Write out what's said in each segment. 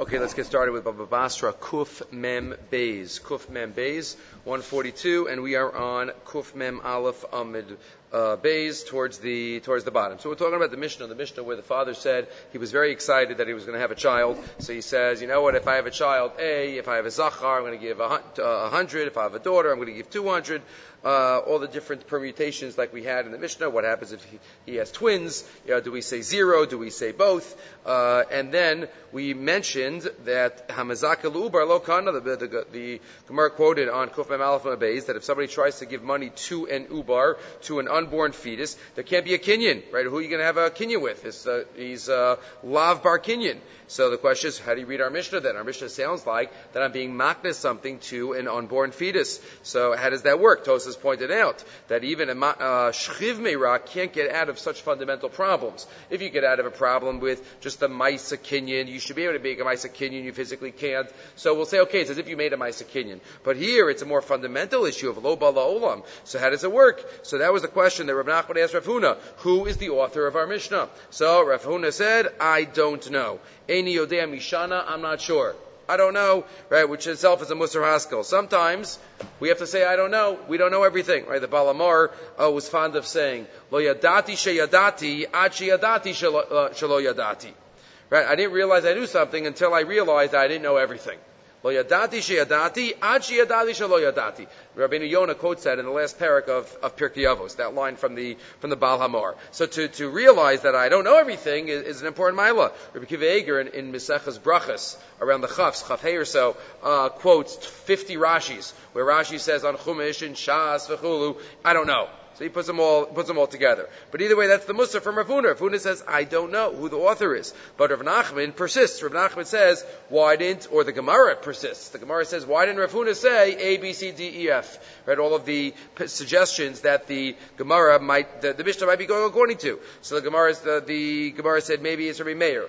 Okay, let's get started with Baba Basra, Kuf Mem Beis. Kuf Mem Beis, 142, and we are on Kuf Mem Aleph Amid Beis towards the bottom. So we're talking about the Mishnah where the father said he was very excited that he was going to have a child. So he says, you know what, if I have a child, if I have a Zachar, I'm going to give 100. If I have a daughter, I'm going to give 200. All the different permutations like we had in the Mishnah. What happens if he has twins? Do we say 0? Do we say both? And then we mentioned that Hamazaka Lubar Lo Kana, the Gemara quoted on Kuf Mem Aleph Beis, that if somebody tries to give money to an ubar, to an unborn fetus, there can't be a kinyan, right? Who are you going to have a kinyan with? He's Lav Bar Kinyan. So the question is, how do you read our Mishnah then? Our Mishnah sounds like that I'm being makna something to an unborn fetus. So how does that work? Tosas pointed out that even a shchiv meira can't get out of such fundamental problems. If you get out of a problem with just a maisa kinyan, you should be able to make a maisa kinyan, you physically can't. So we'll say, okay, it's as if you made a maisa kinyan. But here, it's a more fundamental issue of lo bala olam. So how does it work? So that was the question that Rav Nachman asked Rav Huna. Who is the author of our Mishnah? So Rav Huna said, I don't know. Eini yodea mishana, I'm not sure. I don't know, right? Which itself is a Musar Haskell. Sometimes we have to say, I don't know. We don't know everything, right? The Balamar was fond of saying, Lo yadati sheyadati, ad sheyadati shelo yadati. Right? I didn't realize I knew something until I realized I didn't know everything. Lo yadati sheyadati, ad sheyadati shelo yadati. Rabbeinu Yonah quotes that in the last parak of Pirkei Avos, that line from the Baal Hamor. So to realize that I don't know everything is an important milah. Rabbi Akiva Eiger in Mesechus Brachas, around the Chaf Hey or so, quotes 50 Rashis, where Rashi says on Chumash and Shas v'chulu, I don't know. So he puts them all together. But either way, that's the Musar from Rav Huna. Rav Huna says, I don't know who the author is. But Rav Nachman persists. Rav Nachman says, or the Gemara persists. The Gemara says, why didn't Rav Huna say A, B, C, D, E, F? Right, all of the suggestions that the Gemara the Mishnah might be going according to. So the Gemara said, maybe it's Rabbi Meir.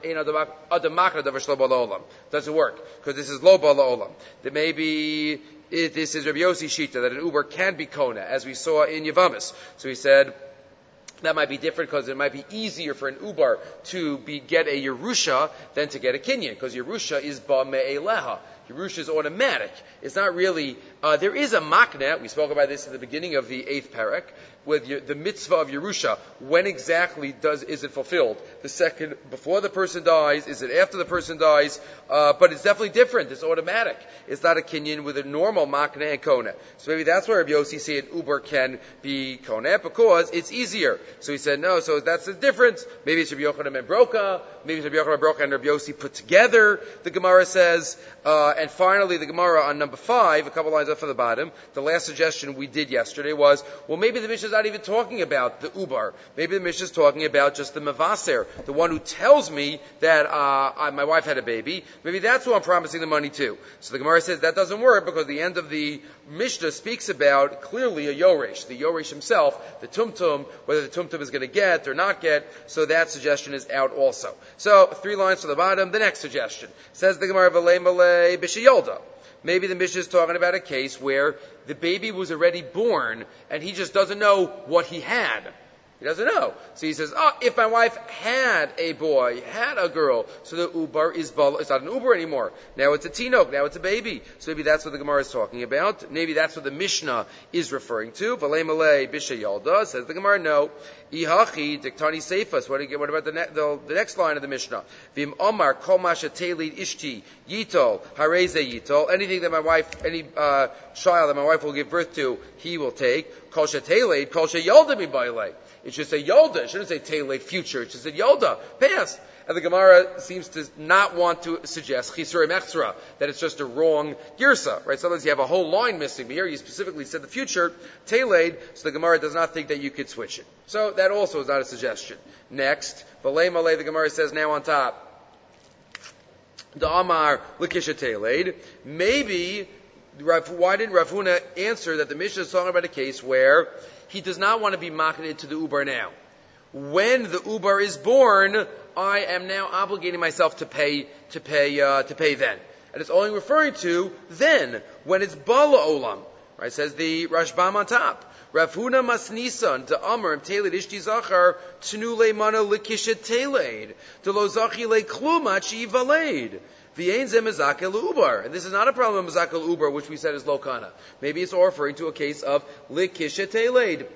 Doesn't work, because this is lo bala olam. That maybe this is Rabbi Yossi Shita, that an uber can be kona, as we saw in Yavamis. So he said, that might be different because it might be easier for an ubar to get a Yerusha than to get a Kinyan, because Yerusha is ba me'eleha. Yerusha is automatic. It's not really, there is a makna, we spoke about this at the beginning of the 8th parak, with the mitzvah of Yerusha. When exactly is it fulfilled? The second before the person dies? Is it after the person dies? But it's definitely different. It's automatic. It's not a kinyan with a normal makna and kona. So maybe that's why Rabbi Yossi said uber can be kona, because it's easier. So he said no, so that's the difference. Maybe it's Rabbi Yochanan ben Broka, maybe it's Rabbi Yochanan ben Broka and Rabbi Yossi put together, the Gemara says. And finally, the Gemara on number 5, a couple lines up from the bottom, the last suggestion we did yesterday was, well, maybe the Mishnah is not even talking about the ubar. Maybe the Mishnah is talking about just the mevaser, the one who tells me that my wife had a baby. Maybe that's who I'm promising the money to. So the Gemara says that doesn't work, because the end of the Mishnah speaks about clearly a Yoresh, the Yoresh himself, the Tumtum, whether the Tumtum is going to get or not get. So that suggestion is out also. So 3 lines from the bottom, the next suggestion says the Gemara V'lei Malei B'Sheyolda. Maybe the Mishnah is talking about a case where the baby was already born and he just doesn't know what he had. He doesn't know. So he says, if my wife had a boy, had a girl, so the ubar is bala. It's not an uber anymore. Now it's a tinok. Now it's a baby. So maybe that's what the Gemara is talking about. Maybe that's what the Mishnah is referring to. V'lei malei b'sheyalda, says the Gemara, no. Ihachi diktani seifas. What about the next line of the Mishnah? Vim omar kol masha telid ishti yitol hareze yitol. Anything that my wife, any child that my wife will give birth to, he will take. Kol sheteled, kol sheyalda mibaylei. It should say Yolda. It shouldn't say Tailate future. It should say Yolda, past. And the Gemara seems to not want to suggest Chisurei Mechzra, that it's just a wrong girsa, right? Sometimes you have a whole line missing, but here you specifically said the future, Tailate, so the Gemara does not think that you could switch it. So that also is not a suggestion. Next, V'lei Malei, the Gemara says now on top, the Amar L'kisha Tailate. Maybe, why didn't Rav Huna answer that the Mishnah is talking about a case where he does not want to be makneh to the ubar now. When the ubar is born, I am now obligating myself to pay then. And it's only referring to then, when it's bala olam. Right, says the Rashbam on top. Rav Huna masnisan de Amar Teled Ishti Zachar Tnu Leimana Lekishet Teled De Lo Zachi Le Klumat She Valed V'Ein Ze Mezakel Ubar. And this is not a problem of Mezakel Ubar, which we said is Lokana. Maybe it's referring to a case of Lekishet Teled.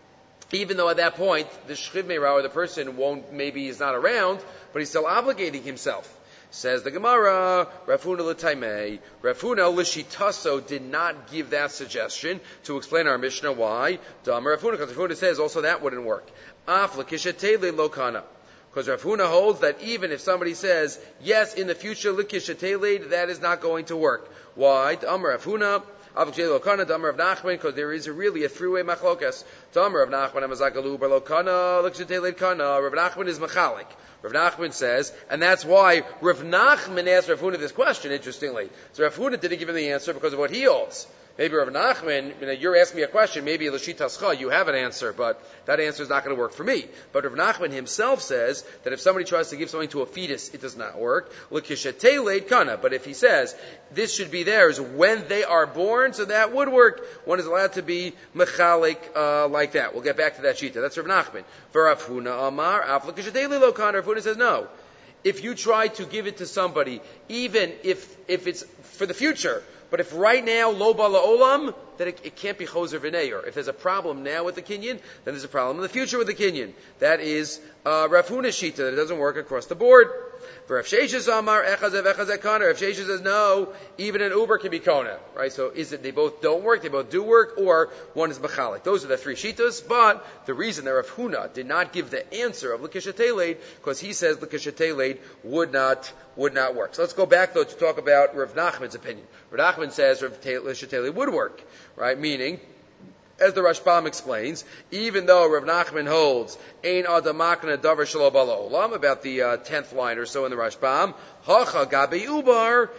Even though at that point the Shchiv Meirah, or the person maybe is not around, but he's still obligating himself. Says the Gemara, Rav Huna l'taimei. Rav Huna l'shitaso did not give that suggestion to explain our Mishnah. Why? Damar Rav Huna, because Rav Huna says also that wouldn't work. Af l'kishetele lokana. Because Rav Huna holds that even if somebody says, yes, in the future l'kishetele, that is not going to work. Why? Damar Rav Huna, Damar of Nachman, because there is really a three-way machlokas. Damar of Nachman, Amazakalu, Barlokana, l'kishetele kana. Rav Nachman is machalik. Rav Nachman says, and that's why Rav Nachman asked Rav Huna this question, interestingly. So Rav Huna didn't give him the answer because of what he holds. Maybe Rav Nachman, you're asking me a question, maybe L'shitascha, you have an answer, but that answer is not going to work for me. But Rav Nachman himself says that if somebody tries to give something to a fetus, it does not work. L'kishetei kana. But if he says, this should be theirs when they are born, so that would work. One is allowed to be mechalik like that. We'll get back to that shita. That's Rav Nachman. For Rav Huna Amar, af l'kishetei lo kana. Rav Huna says no. If you try to give it to somebody, even if it's for the future, but if right now, lo ba la'olam, then it can't be choser v'neir. If there's a problem now with the kinyan, then there's a problem in the future with the kinyan. That is Rav Huna's shita, that it doesn't work across the board. For Rav Sheshes Amar, echazeh v'echazeh kana. Rav Sheshes says no, even an Uber can be kona. Right? So is it they both don't work, they both do work, or one is machalik? Those are the three shitas, but the reason that Rav Huna did not give the answer of l'kishetei because he says l'kishetei would not work. So let's go back though to talk about Rav Nachman's opinion. Rav Nachman says l'kishetei would work, right? Meaning, as the Rashbam explains, even though Rav Nachman holds Ein Adamakna Davar Shelo Bala Olam, about the 10th line or so in the Rashbam, Hacha Gabe Ubar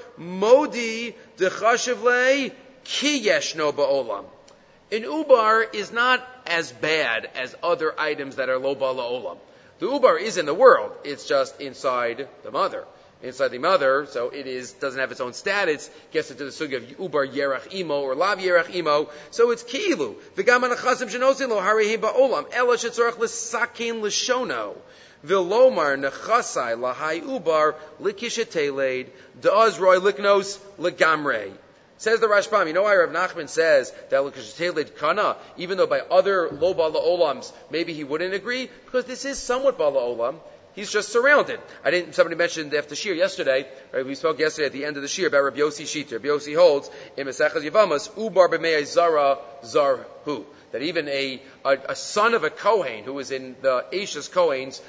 Modi Dechashiv Le Ki Yeshno Ba'olam. An Ubar is not as bad as other items that are Lo Bala Olam. The Ubar is in the world, it's just inside the mother. Inside the mother, so it doesn't have its own status, gets into the sugi of ubar yerach imo or lav yerach imo, so it's kilu. V'gam anachasim shenosin lo harihi ba'olam, ela shetzorach l'sakein l'shono, v'lomar nechasai lahai ubar l'kisheteleid, da'az roi liknos l'gamrei. Says the Rashbam, you know why Rav Nachman says that l'kisheteleid kana, even though by other lo bala olams, maybe he wouldn't agree, because this is somewhat bala olam. He's just surrounded. Somebody mentioned after Shir yesterday, right, we spoke yesterday at the end of the Shir about Rabbi Yossi Shita. Rabbi Yossi holds, in Mesechus Yavamas, Ubar b'mei zara zarhu. That even a son of a Kohen who is in the Ashes Kohen's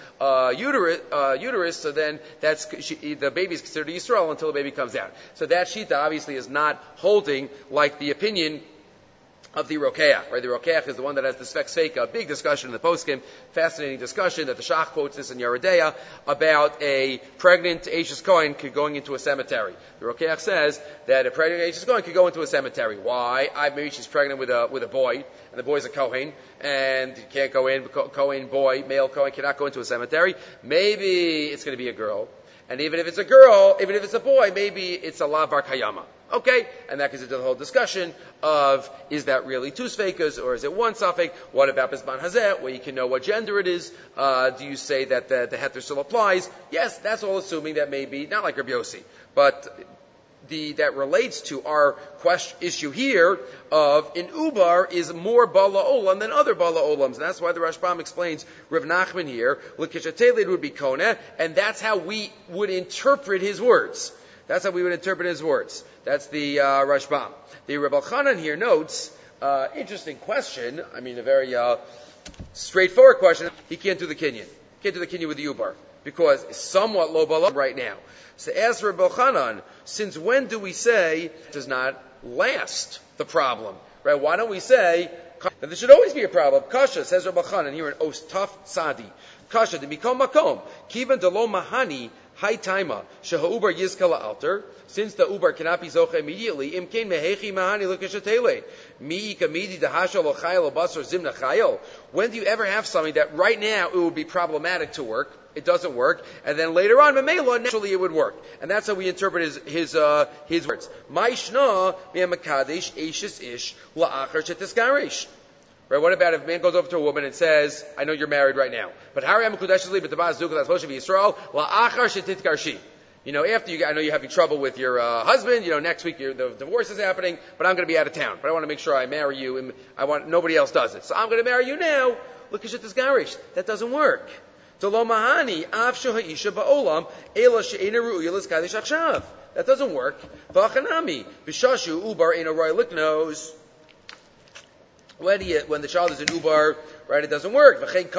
uterus, so then the baby is considered Yisrael until the baby comes out. So that Shita obviously is not holding like the opinion of the Rokeach, right? The Rokeach is the one that has the Svek Sveika, a big discussion in the poskim, fascinating discussion that the Shach quotes this in Yeridea about a pregnant Ashes Kohen going into a cemetery. The Rokeach says that a pregnant Ashes Kohen could go into a cemetery. Why? Maybe she's pregnant with a boy, and the boy's a Kohen, and he can't go in, Kohen boy, male Kohen cannot go into a cemetery. Maybe it's going to be a girl. And even if it's a girl, even if it's a boy, maybe it's a la bar kayama. Okay? And that gets into the whole discussion of, is that really two sfeikas, or is it one safek? What about Bisman Hazeh, where you can know what gender it is? Do you say that the heter still applies? Yes, that's all assuming that maybe, not like Rabbi Yossi, but that relates to our issue here of an ubar is more bala olam than other bala olams. And that's why the Rashbam explains Rav Nachman here, l'kisheteleid would be kona, and that's how we would interpret his words. That's how we would interpret his words. That's the Rashbam. The Reb Elchanan here notes, interesting question, a very straightforward question. He can't do the kinyan. Can't do the kinyan with the ubar, because it's somewhat low bala right now. So ask Reb Elchanan, since when do we say it does not last the problem? Right? Why don't we say that there should always be a problem? Kasha, says Reb Elchanan here in Ostaf Sadi. Kasha, de mikom makom, kivan de lo mahani, high taima, sheha ubar yizkala alter, since the ubar cannot be zocha immediately, imkein mehechi mahani l'kishetele, mi kamidi dehasha lo chayel lo basar zimna chayel. When do you ever have something that right now it would be problematic to work? it doesn't work. And then later on, Mamela, naturally it would work. And that's how we interpret his words. Ma'ishna mi'amakadesh eishis ish la'achar shetisgarish. Right? What about if a man goes over to a woman and says, I know you're married right now, but Hari Amakudesh li b'tabaz dukas Moshe v'Yisrael la'achar shetitgarshi. After I know you're having trouble with your husband, next week the divorce is happening, but I'm going to be out of town. But I want to make sure I marry you, and nobody else does it. So I'm going to marry you now. Look at this garish. That doesn't work. That doesn't work. When the child is in ubar, right, it doesn't work.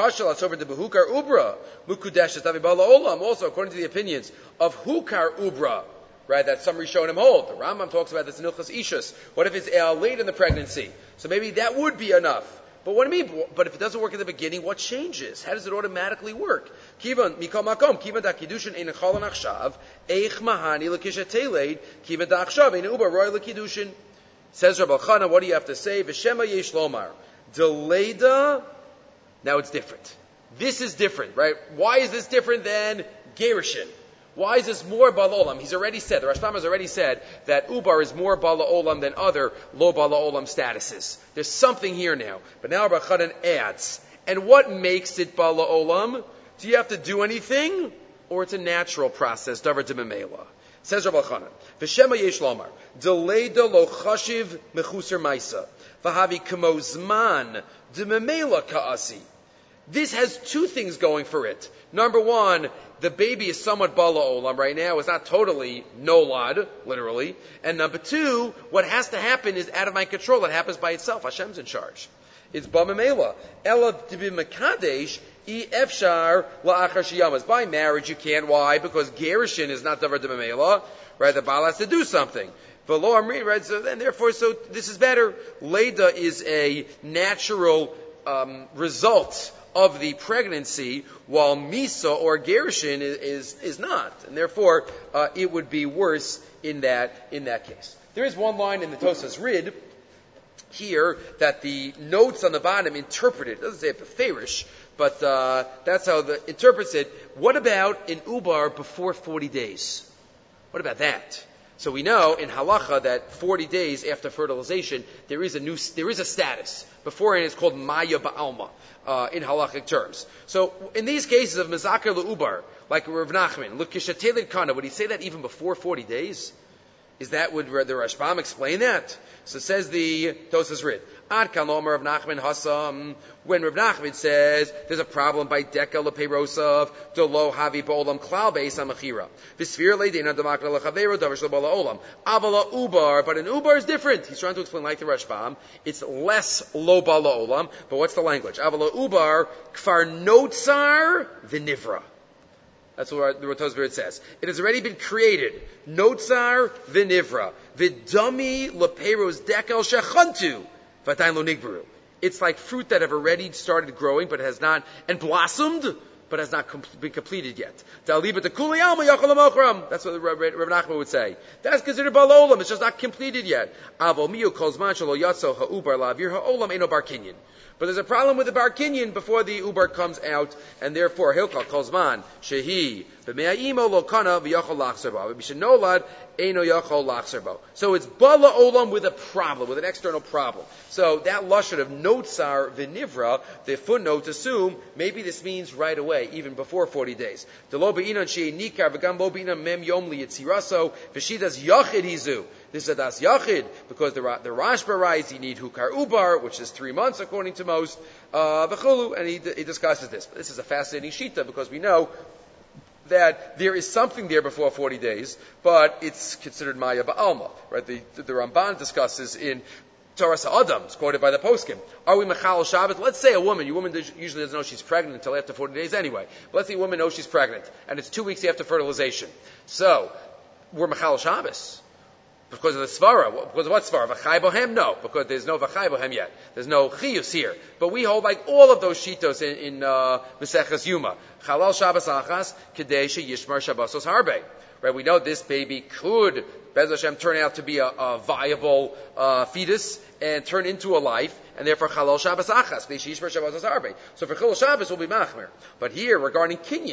Also, according to the opinions of hukar ubra, right, that some Rishonim hold. The Rambam talks about this in Ilchas Ishus. What if it's late in the pregnancy? So maybe that would be enough. But what do you mean? But if it doesn't work in the beginning, what changes? How does it automatically work? Kivan mikol makom kivan da kiddushin ein chol nachshav eich mahani lekishateleid kivan da achshav ein ubar roy lekidushin. Says Rabbi Chana, what do you have to say? V'shema yesh lomar deleda. Now it's different. This is different, right? Why is this different than gerushin? Why is this more bala olam? He's already said, the Rashbam has already said that ubar is more bala olam than other lo bala olam statuses. There's something here now. But now Rabbi Chanan adds, and what makes it bala olam? Do you have to do anything? Or it's a natural process, davar de memela. Says Rabbi Chanan, v'shema yesh lomar, deleda lo chashiv mechuser maisa, v'havi kamo zman de memela ka'asi. This has two things going for it. Number one, the baby is somewhat bala olam right now. It's not totally nolad, literally. And number two, what has to happen is out of my control. It happens by itself. Hashem's in charge. It's b'memela. Ela b'mekadesh I efshar la'achar shiyamas. By marriage you can't. Why? Because gerushin is not davar d'memela. Right? The baal has to do something. V'lo amri, right? So then, therefore, so this is better. Leda is a natural result of the pregnancy, while misa or gerushin is not, and therefore it would be worse in that case. There is one line in the Tosas Rid here that the notes on the bottom interpret it. It doesn't say it beferish, but that's how the interprets it. What about in ubar before 40 days? What about that? So we know in halacha that 40 days after fertilization there is a status. Beforehand it's called maya ba'alma in halachic terms. So in these cases of mezakar le'ubar, like Rav Nachman, look kishateilit kana, would he say that even before 40 days? Is that, would the Rashbam explain that? So says the Tosas Rid. Ad kan lomer Rav Nachman hasam. When Rav Nachman says there's a problem by deka leperosav delo havi ba'olam klal beis hamachira. V'sfir leidina demakna lechavero davar shel bala olam. Avala ubar, but an ubar is different. He's trying to explain like the Rashbam. It's less lo bala olam. But what's the language? Avala ubar kfar notzar v'nivra. That's what the Tosas Rid says. It has already been created. Notzar v'nivra. V'dami leperos dekel shechantu. V'atayin lo nigbaru. It's like fruit that have already started growing, but has not, and blossomed, but has not been completed yet. That's what Rav Nachman would say. That's considered ba'olam. It's just not completed yet. But there's a problem with the bar kinyan before the ubar comes out, and therefore hilka kolzman shehi b'me'ayimo lo kana v'yachol lachzerbo v'mishenolad eino yachol lachzerbo. So it's bala olam with a problem, with an external problem. So that lashon of notzar v'nivra, the footnotes assume maybe this means right away, even before 40 days. The lo be'inan shehi nikar v'gam lo be'inan mem yom li yitziraso v'shidas yachid hizu. This is a das yachid, because the Rashba writes you need hukar ubar, which is 3 months according to most, v'chulu, and he discusses this. But this is a fascinating shita, because we know that there is something there before 40 days, but it's considered maya ba'alma, right? The Ramban discusses in Toras Ha'adam, it's quoted by the poskim. Are we mechal Shabbat? Let's say a woman usually doesn't know she's pregnant until after 40 days anyway. But let's say a woman knows she's pregnant, and it's 2 weeks after fertilization. So, we're mechal Shabbos. Because of the svara. Because of what svara? V'chai bohem? No. Because there's no v'chai bohem yet. There's no chiyus here. But we hold like all of those shitos in Maseches Yuma. Chalal Shabbos achas, kedei sheyishmar Shabbosos harbe. Right? We know this baby could, Bez Hashem, turn out to be a viable fetus and turn into a life, and therefore Chalal Shabbos achas, kedei sheyishmar Shabbosos harbe. So for Chalal Shabbos will be machmer. But here, regarding kinyan,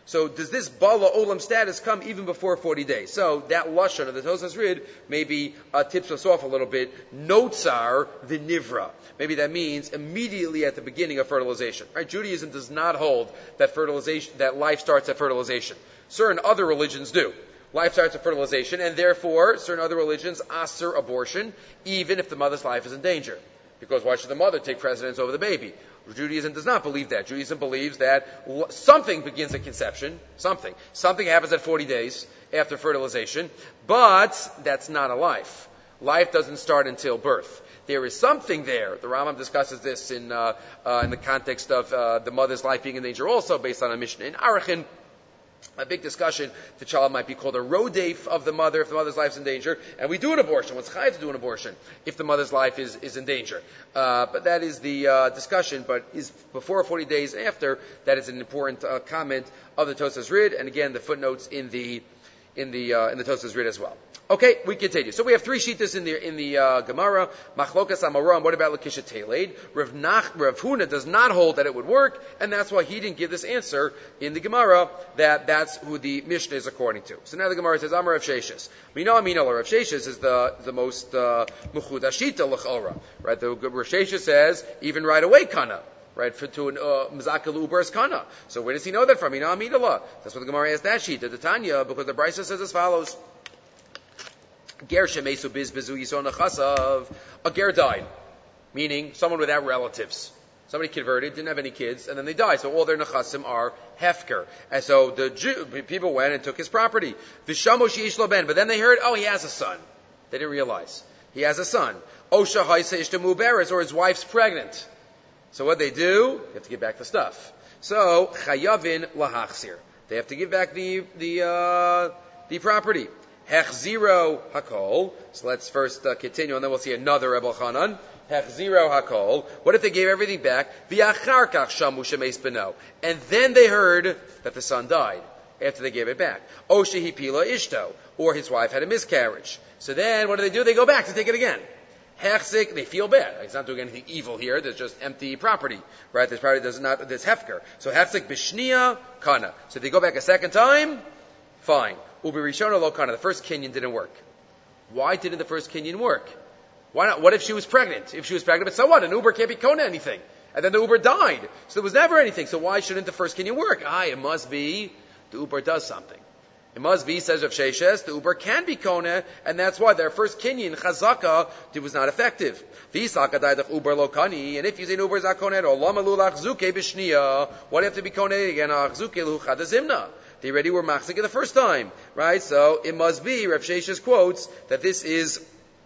So does this Bala Olam status come even before 40 days? So that Lashon of the Tosas Rid maybe tips us off a little bit. Notzar v'nivra. Maybe that means immediately at the beginning of fertilization. Right? Judaism does not hold that life starts at fertilization. Certain other religions do. Life starts at fertilization, and therefore certain other religions assur abortion even if the mother's life is in danger. Because why should the mother take precedence over the baby? Judaism does not believe that. Judaism believes that something begins at conception, something happens at 40 days after fertilization, but that's not a life. Life doesn't start until birth. There is something there. The Rambam discusses this in the context of the mother's life being in danger also, based on a Mishnah in Arachin. A big discussion. The child might be called a rodef of the mother if the mother's life is in danger, and we do an abortion. What's chayav to do an abortion if the mother's life is in danger? But that is the discussion. But is before 40 days after? That is an important comment of the Tosas Rid, and again the footnotes in the Tosas Rid as well. Okay, we continue. So we have three shittas in the Gemara. Machlokas Amoram. What about Lakisha Teled? Rav Huna does not hold that it would work, and that's why he didn't give this answer in the Gemara. That's who the Mishnah is according to. So now the Gemara says Amar Rav Sheshes. Rav Sheshes is the most mechudashita l'chora. Right? The Rav Sheshes says even right away kana. Right, to an Mizakal Uber's Kana. So where does he know that from? That's what the Gemara has that sheet. The Tanya, because the Brisa says as follows. Ger shemesu bizbezu yison nechasav. A ger died, meaning someone without relatives. Somebody converted, didn't have any kids, and then they died. So all their nechasim are hefker. And so the people went and took his property. V'shamo she'ish lo ben. But then they heard, he has a son. They didn't realize. He has a son. Osha haisa ishtamu beres, or his wife's pregnant. So what they do? They have to give back the stuff. So chayavin lahachzir. They have to give back the property. Hechziro hakol. So let's first continue, and then we'll see another Rebbe Chanan. Hechziro hakol. What if they gave everything back? V'achar kach shamu shemeis beno. And then they heard that the son died after they gave it back. O shehipila ishto. Or his wife had a miscarriage. So then what do? They go back to take it again. Hechzik, they feel bad. He's not doing anything evil here. There's just empty property, right? There's hefker. So hefzik b'shnia kana. So they go back a second time, fine. Ubi rishona lo kana. The first kinyan didn't work. Why didn't the first kinyan work? Why not? What if she was pregnant? If she was pregnant, but so what? An Uber can't be kona anything. And then the Uber died. So there was never anything. So why shouldn't the first kinyan work? It must be the Uber does something. It must be, says Rav Sheshes, the Uber can be kona, and that's why their first kinyan, chazaka, it was not effective. V'isaka died of Uber lo kani, and if you say Uber is not kona at all, lama lulach zuke b'shniya, what do you have to be kona again? Zuke lu chadazimna. They already were machzik the first time, right? So it must be, Rav Sheshes quotes, that this is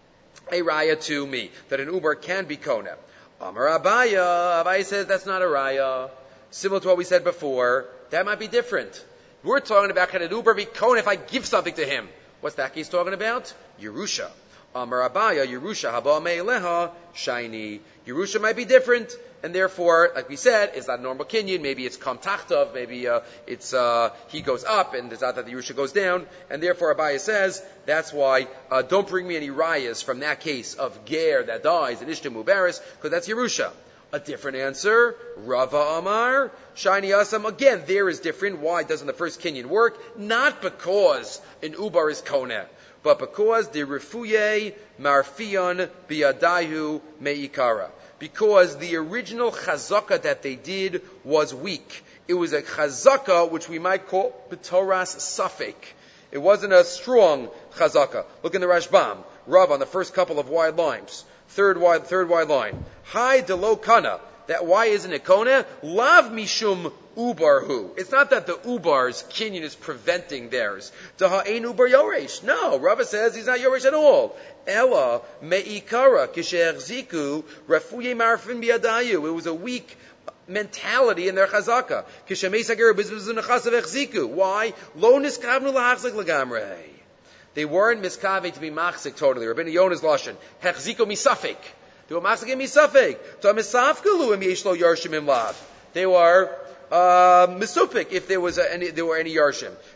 a raya to me, that an Uber can be kona. Amar Abaya says that's not a raya. Similar to what we said before, that might be different. We're talking about can an Uber be kona if I give something to him. What's that case talking about? Yerusha. Amar Abaya, Yerusha haba me'eleha shiny. Yerusha might be different, and therefore, like we said, it's not normal kinyan. Maybe it's kam tachtav. Maybe it's he goes up, and it's not that the Yerusha goes down. And therefore, Abaya says that's why don't bring me any rayas from that case of ger that dies and ishtem uberis, because that's Yerusha. A different answer, Rava Amar, Shiny Asam. Again, there is different. Why doesn't the first kinyan work? Not because an Ubar is Koneh, but because the Refuye Marfion Biadayu Meikara. Because the original chazaka that they did was weak. It was a chazaka which we might call B'toras Safek. It wasn't a strong chazaka. Look in the Rashbam. Rav on the first couple of wide lines. Third wide line. Hi delo kana. That why isn't it kona? Lav mishum ubarhu. It's not that the ubar's kinyan is preventing theirs. Daha ein ubar yoresh. No, Rava says he's not yoresh at all. Ella meikara kishe'echziku refuye marfin biadayu. It was a weak mentality in their chazaka. Kishe'meisager bizbizun nechasav echziku. Why? Lo niskavnu lahachzik lagamrei. They weren't miskave to be machzik totally. Rabbeinu Yonah's lashon hechziko misafek. They were machzik misafek. To misafkalu im yeshlo yarshim im lav. They were misupik if there were any yarshim.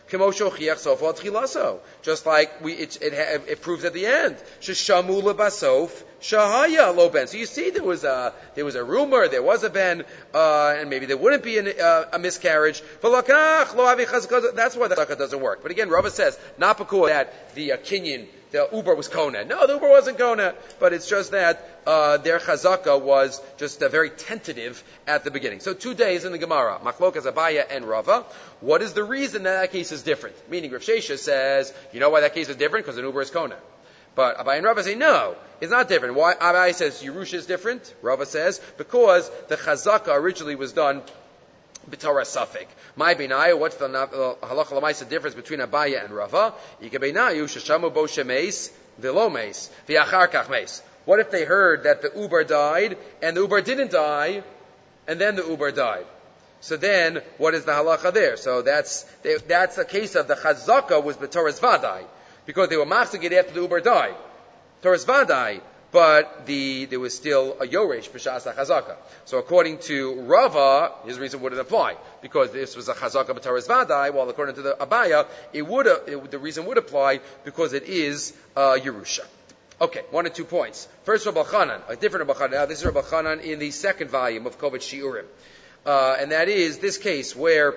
Just like it proves at the end. Sheshamu lebasof shahaya lo ben. So you see, there was a rumor, there was a ben, and maybe there wouldn't be a miscarriage. That's why the chazaka doesn't work. But again, Rava says not because that the kinyan, the uber was kona. No, the uber wasn't kona, but it's just that their chazaka was just very tentative at the beginning. So 2 days in the Gemara, Machlokas Abaya and Rava. What is the reason that case is different? Meaning Rav Shesha says, you know why that case is different? Because an uber is kona. But Abaya and Rava say, no, it's not different. Why? Abaya says Yerusha is different. Rava says, because the chazaka originally was done b'torah safek. My beinayu, what's the halacha l'maisa difference between Abaya and Rava? Ika beinayu sheshamu bo shemeis v'lo meis v'achar kach meis. What if they heard that the uber died and the uber didn't die, and then the uber died? So then, what is the halacha there? So that's the case of the chazaka was b'torah vadai, because they were machzikit after the uber died. Torah vadai. But there was still a yoresh b'shas chazaka. So according to Rava, his reason wouldn't apply because this was a chazaka b'taras vadai. While according to the Abaya, the reason would apply because it is Yerusha. Okay, 1 or 2 points. First, Rabbi Chanan, a different Rabbi Chanan. Now, this is Rabbi Chanan in the second volume of Kovetz Shiurim, and that is this case where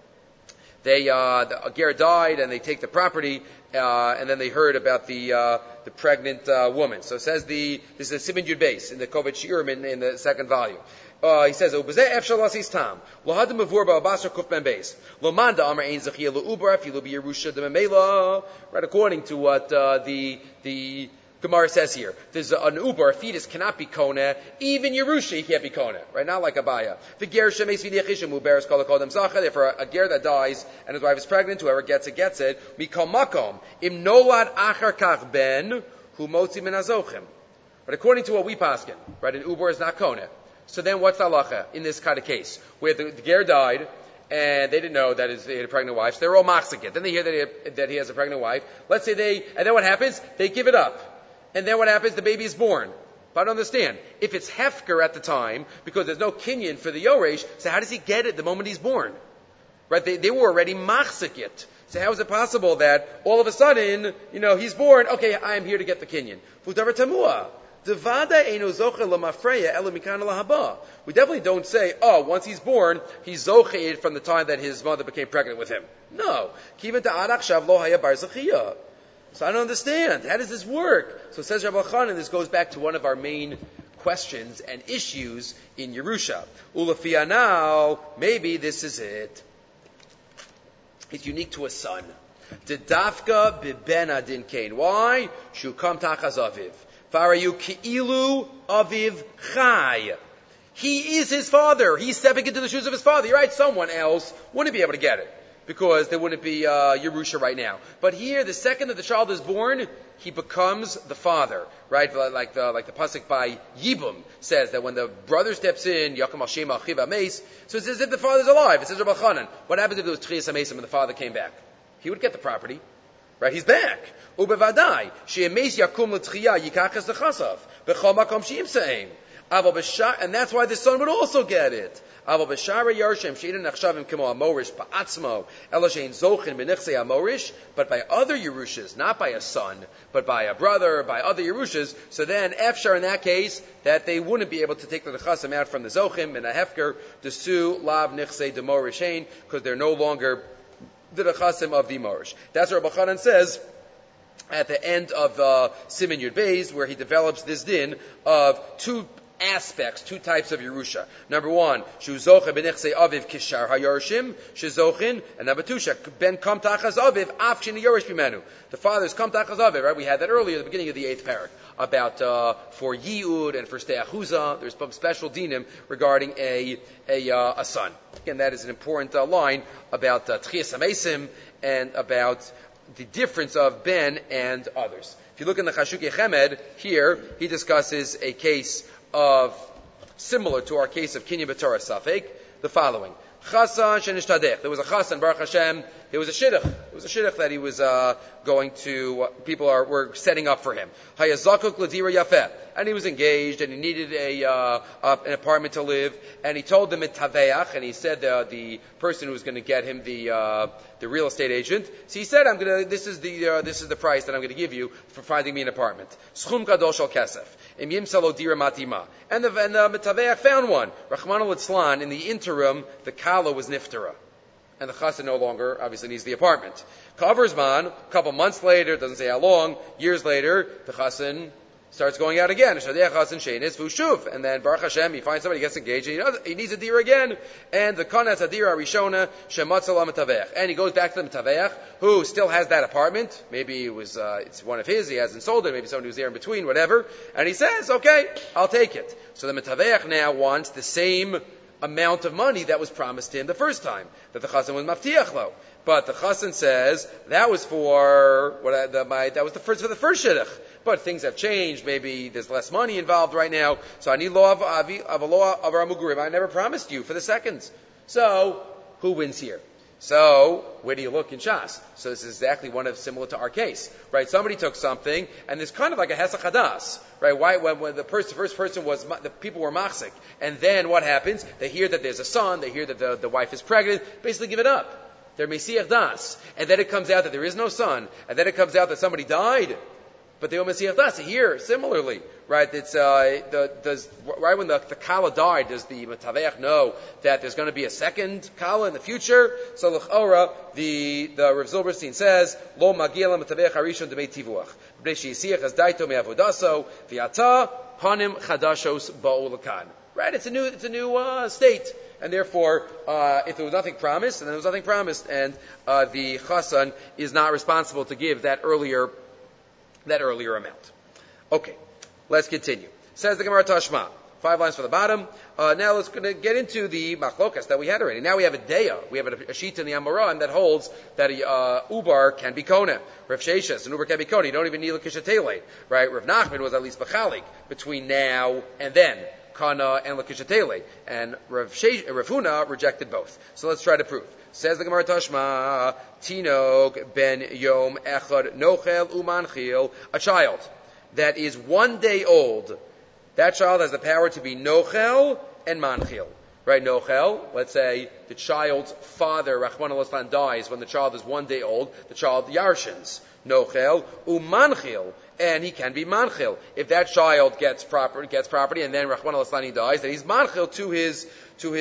the ger died and they take the property, and then they heard about the pregnant woman. So it says this is a Siman Yud Beis in the Kovetz Shiurim in the second volume. He says, right, according to what the Gemara says here, there's an uber, a fetus cannot be kona, even Yerusha he can't be kona, right? Not like Abaya. Therefore, a ger that dies and his wife is pregnant, whoever gets it, gets it. Mikol makom im nolad achar kach ben hu motzi min hazochim. But according to what we paskin, right, an uber is not kona. So then, what's the halacha in this kind of case where the ger died? And they didn't know that he had a pregnant wife, so they're all machzikit. Then they hear that he has a pregnant wife. Let's say and then what happens? They give it up. And then what happens? The baby is born. But I don't understand. If it's hefker at the time, because there's no kinyan for the yoresh, so how does he get it the moment he's born? Right? They were already machzikit. So how is it possible that all of a sudden, he's born, okay, I am here to get the kinyan? Fudavar tamua. We definitely don't say, once he's born, he's zocheid from the time that his mother became pregnant with him. No. So I don't understand. How does this work? So it says Rabbi Chanan, this goes back to one of our main questions and issues in Yerusha. Ulafia now, maybe this is it. It's unique to a son. Dedafka biben adin kain. Why? Shukam tachas aviv. Farayu ki'ilu aviv chai. He is his father. He's stepping into the shoes of his father. You're right, someone else wouldn't be able to get it, because there wouldn't be Yerusha right now. But here, the second that the child is born, he becomes the father, right? Like the pasuk by Yibum says that when the brother steps in, Yakum al Shema Achiv Ameis, so it's as if the father's alive. It says Rabbi Chanan, what happens if there was Tchias Amesim and the father came back? He would get the property. Right, he's back. Ubevadai, she'emes yakum l'tchiyah yikachas lechasav b'chol makom she'imseim. And that's why the son would also get it. Aval b'shara yarshem she'ein nachshavim kemo amorish ba'atzmo elo she'ein zochin b'nichsei amorish, but by other Yerushas, not by a son, but by a brother, by other Yerushas. So then, efshar in that case, that they wouldn't be able to take the nechasim out from the zochim and a hefker to sue lav nichsei demorish hein, because they're no longer the nechasim of the morish. That's what Rabbi Chanan says at the end of Siman Yud Beis, where he develops this din of two aspects, two types of Yerusha. Number one, shuzoche b'nechsei aviv kishar hayarshim, shizochin, and number two, ben kam tachas aviv af shini yorish b'menu. The father's kam tachas aviv, right? We had that earlier at the beginning of the 8th parak about for Yiyud and for Steachuza. There's some special dinim regarding a son. Again, that is an important line about Tchias Amesim and about the difference of Ben and others. If you look in the Chashukei Chemed, here he discusses a case similar to our case of Kinyan B'Torah Safek, the following. Chasan shenishtadech. There was a chasan, Baruch Hashem, it was a shidduch. It was a shidduch that he was going to. People were setting up for him. Hayazakuk l'dira yafeh, and he was engaged, and he needed an apartment to live. And he told the mitaveach, and he said the person who was going to get him the real estate agent. So he said, this is the price that I'm going to give you for finding me an apartment. Schum gadol shel kesef. Im yimsalo dira matima. And the mitaveach found one. Rachmana litzlan. In the interim, the kala was niftara. And the chassan no longer, obviously, needs the apartment. Kaversman, a couple months later, doesn't say how long, years later, the chassan starts going out again. And then Baruch Hashem, he finds somebody, he gets engaged, and he needs a deer again. And the kanas adira arishona shematzal mitavech. And he goes back to the mitavech, who still has that apartment. Maybe it's one of his, he hasn't sold it, maybe somebody was there in between, whatever. And he says, okay, I'll take it. So the mitavech now wants the same amount of money that was promised to him the first time, that the chassan was maftiach lo. But the chassan says that was for the first shidduch. But things have changed. Maybe there's less money involved right now. So I need law of a law of Ramugurim. I never promised you for the seconds. So who wins here? So where do you look in Shas? So this is exactly similar to our case, right? Somebody took something, and there's kind of like a hesach hadas, right? Why when the first person was the people were machzik, and then what happens? They hear that there's a son, they hear that the wife is pregnant, basically give it up. They're mesiach das, and then it comes out that there is no son, and then it comes out that somebody died. But they were mesiach das. Here, similarly, right? It's right when the kala died, does the metaveach know that there's going to be a second kala in the future? So l'chora, the Rav Zilberstein says, lo magia la metaveach harishon demei tivuach. Bnei sheisiach as daito me'avodaso v'ata panim chadashos ba'ulakan. Right? It's a new state. And therefore, if there was nothing promised, then there was nothing promised, and the chassan is not responsible to give that earlier amount. Okay, let's continue. Says the Gemara Tashma. 5 lines from the bottom. Now let's get into the machlokas that we had already. Now we have a deya. We have a sheet in the Amoraim that holds that ubar can be kona. Rav Sheshes, an ubar can be kona. You don't even need lakishatele. Right? Rav Nachman was at least bachalik between now and then. Kana and lakishatele. And Rav Huna rejected both. So let's try to prove. Says the Gemara Tashma, Tinok ben Yom Echad Nochel Umanchil, a child that is 1 day old. That child has the power to be Nochel and Manchil. Right, Nochel, let's say the child's father, Rachmana litzlan, dies when the child is 1 day old, the child yarshins. Nochel, Umanchil, and he can be Manchil. If that child gets property, and then Rachmana litzlan he dies, then he's Manchil to his